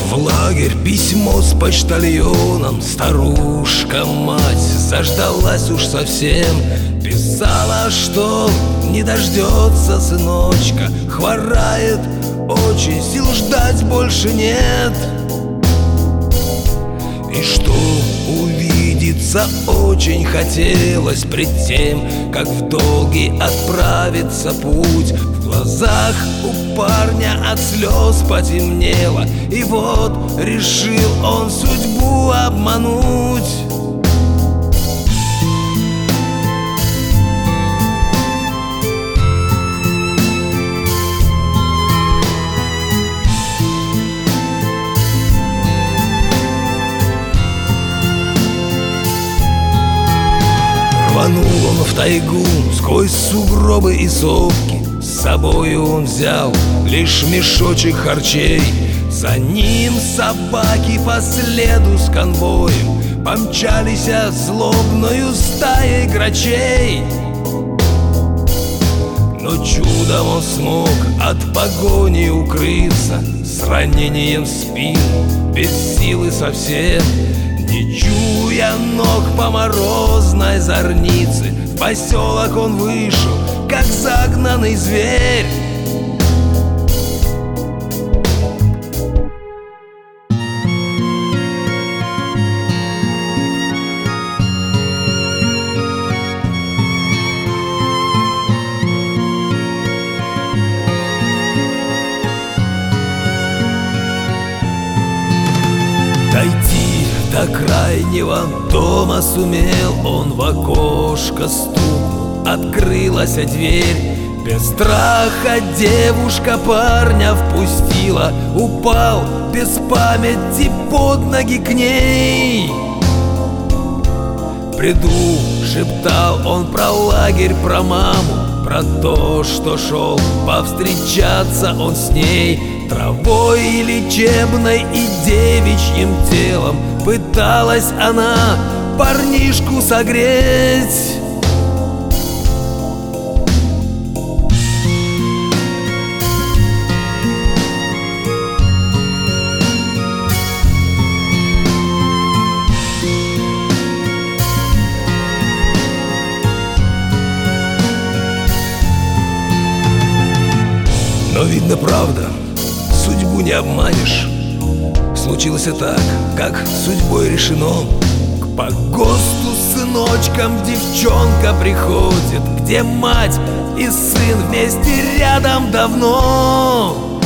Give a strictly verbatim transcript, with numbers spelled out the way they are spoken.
В лагерь письмо с почтальоном. Старушка-мать заждалась уж совсем. Писала, что не дождется сыночка, хворает очень, сил ждать больше нет. И что увидеться очень хотелось пред тем, как в долгий отправится путь. В глазах у парня от слез потемнело, и вот решил он судьбу обмануть. Рванул он в тайгу сквозь сугробы и сопки. С собою он взял лишь мешочек харчей. За ним собаки по следу с конвоем помчались злобною стаей грачей. Но чудом он смог от погони укрыться, с ранением в спину, без силы совсем. Не чуя ног по морозной зорнице, в поселок он вышел, как загнанный зверь. Дойти до крайнего дома сумел он, в окошко стукнул, открылась дверь. Без страха девушка парня впустила, упал без памяти под ноги к ней. В бреду шептал он про лагерь, про маму, про то, что шел повстречаться он с ней. Травой лечебной и девичьим телом пыталась она парнишку согреть. Но видно, правда, судьбу не обманешь. Случилось и так, как судьбой решено. К погосту с сыночком девчонка приходит, где мать и сын вместе рядом давно.